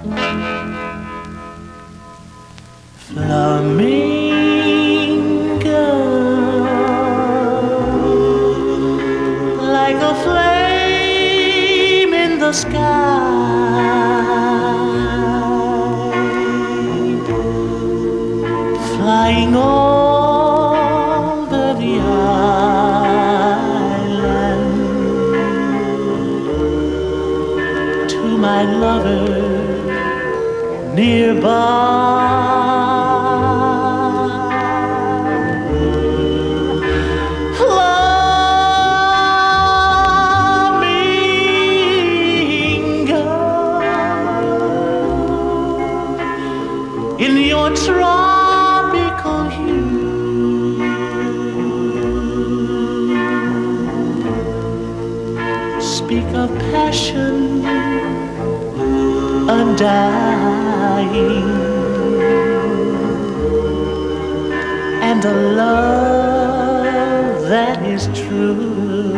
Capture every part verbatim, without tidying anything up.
Flamingo, like a flame in the sky, flying over the island to my lover nearby. In your tropical hue, speak of passion undying and a love that is true.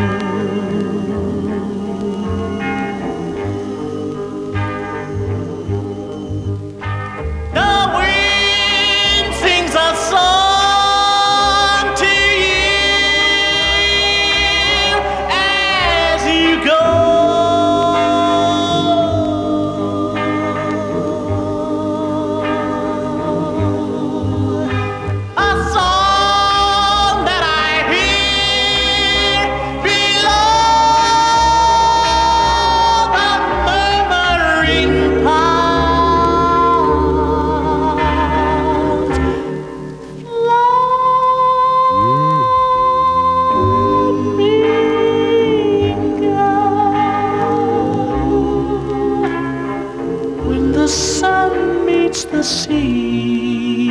The sun meets the sea,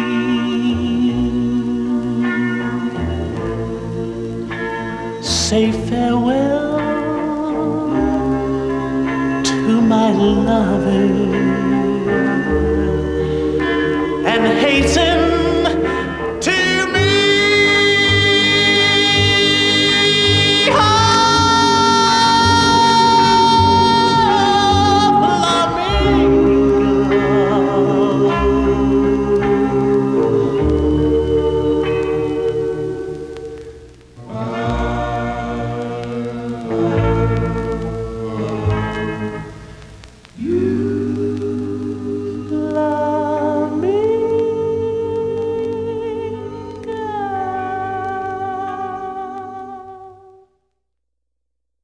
say farewell to my lover.